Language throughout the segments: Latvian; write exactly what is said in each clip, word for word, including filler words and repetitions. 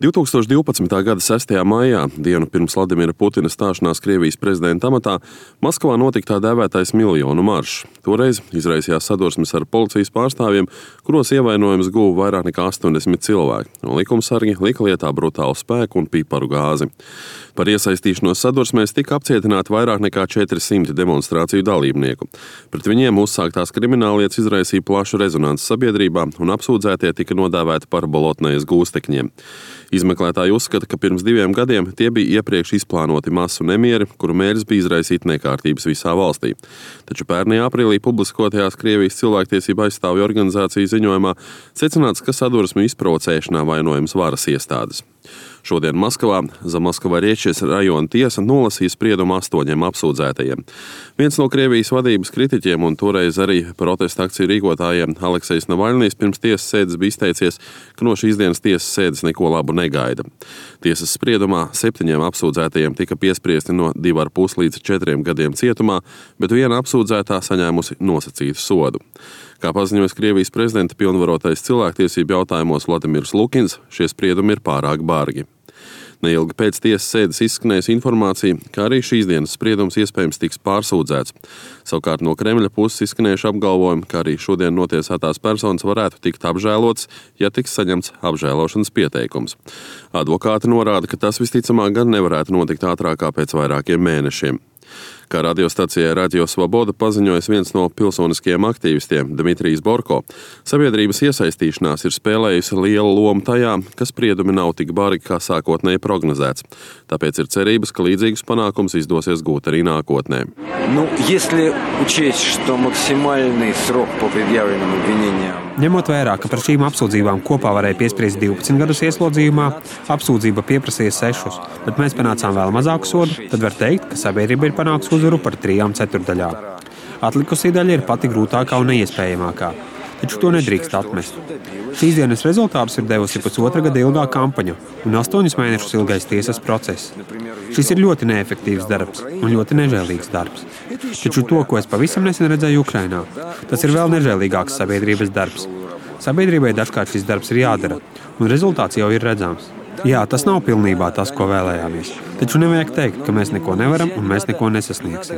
divtūkstoš divpadsmitā gada sestajā maijā, dienu pirms Vladimira Putina stāšanās Krievijas prezidenta amatā, Maskavā notika tā dēvētais miljonu maršs. Toreiz izraisījās sadursmes ar policijas pārstāvjiem, kuros ievainojums guva vairāk nekā astoņdesmit cilvēki, un likumsargi lika lietā brutālu spēku un piparu gāzi. Par iesaistīšanos sadursmēs tika apcietināti vairāk nekā četri simti demonstrāciju dalībnieku. Pret viņiem uzsāktās krimināllietas izraisīja plašu rezonanci sabiedrībā, un apsūdzētie tika nodēvēti par bolotnejas gūstekņiem. Izmeklētāji uzskata, ka pirms diviem gadiem tie bija iepriekš izplānoti masu nemieri, kuru mērķis bija izraisīt nekārtības visā valstī. Taču pērnī aprīlī publiskotajās Krievijas cilvēktiesību aizstāvju organizācijas ziņojumā secināts, ka sadursmu izprovocēšanā vainojams varas iestādes. Šodien Maskavā Zamaskavariečes rajona tiesa nolasīja spriedumu astoņiem apsūdzētajiem. Viens no Krievijas vadības kritiķiem un toreiz arī protesta akciju rīkotājiem Aleksejs Navaļnijs pirms tiesas sēdes bija izteicies, ka no šīs dienas tiesas sēdes neko labu negaida. Tiesas spriedumā septiņiem apsūdzētajiem tika piespriesti no divi ar pus līdz četriem gadiem cietumā, bet viena apsūdzētā saņēmusi nosacītu sodu. Kā paziņojas Krievijas prezidenta pilnvarotais cilvēktiesību jautājumos Vladimirs Lukins, šie spriedumi ir pārāk bargi. Neilgi pēc tiesas sēdes izskanējas informācija, ka arī šīs dienas spriedums iespējams tiks pārsūdzēts. Savukārt no Kremļa puses izskanējuši apgalvojumi, ka arī šodien notiesātās personas varētu tikt apžēlotas, ja tiks saņemts apžēlošanas pieteikums. Advokāti norāda, ka tas visticamāk gan nevarētu notikt ātrāk kā pēc vairākiem mēnešiem. Kā radiostacijai Radio Svoboda paziņojas viens no pilsoniskajiem aktīvistiem, Dmitrijs Borko, sabiedrības iesaistīšanās ir spēlējusi lielu lomu tajā, ka spriedumi nav tik bargi, kā sākotnēji prognozēts. Tāpēc ir cerības, ka līdzīgus panākumus izdosies gūt arī nākotnē. Nu, если учесть, что максимальный срок по предъявленным обвинениям. Ņemot vērā, ka par šīm apsūdzībām kopā varēja piespriest divpadsmit gadus ieslodzījumā, apsūdzība pieprasīja sešus, bet mēs panācām vēl mazāku sodu, tad var teikt, ka sabiedrība ir panākusi uzvaru par trijām ceturdaļām. Atlikusī daļa ir pati grūtākā un neiespējamākā, taču to nedrīkst atmest. Šīs dienas rezultātus ir devusi pusotra gada ilgā kampaņa un astoņus mēnešus ilgais tiesas process. Šis ir ļoti neefektīvs darbs un ļoti nežēlīgs darbs. Taču to, ko es pavisam nesen redzēju Ukrainā, tas ir vēl nežēlīgāks sabiedrības darbs. Sabiedrībai dažkārt šis darbs ir jādara, un rezultāts jau ir redzams. Jā, tas nav pilnībā tas, ko vēlējāmies. Taču nevajag teikt, ka mēs neko nevaram un mēs neko nesasniegsim.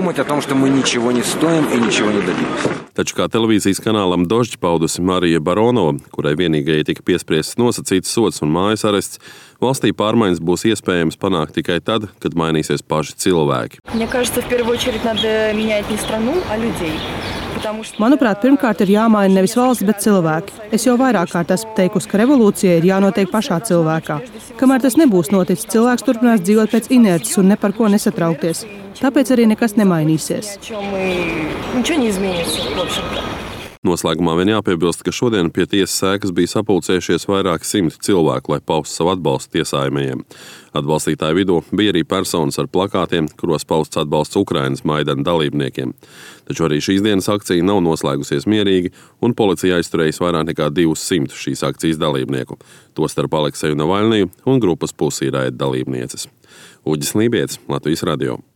Taču kā televīzijas kanālam Dožģi paudusi Marija Baronova, kurai vienīgajai tika piespriests nosacīts sods un mājas arests, valstī pārmaiņas būs iespējams panākt tikai tad, kad mainīsies paši cilvēki. Manuprāt, pirmkārt ir jāmaina nevis valsts, bet cilvēki. Es jau vairāk kārt esmu teikusi, ka revolūcija ir jānotiek pašā cilvēkā. Kamēr tas nebūs noticis, cilvēks turpinās dzīvot pēc inerces un ne par ko nesatraukties. Tāpēc arī nekas nemainīsies. Noslēgumā vien jāpiebilst, ka šodien pie tiesas sēkas bija sapulcējušies vairāki simti cilvēku, lai paustu savu atbalstu tiesājumajiem. Atbalstītāju vidū bija arī personas ar plakātiem, kuros pausts atbalsts Ukrainas Maidana dalībniekiem. Taču arī šīs dienas akcija nav noslēgusies mierīgi, un policija aizturējis vairāk nekā divus simtus šīs akcijas dalībnieku, tostarp Alekseju Navaļniju un grupas Pusī Raid dalībnieces. Uģis Lībietis, Latvijas radio.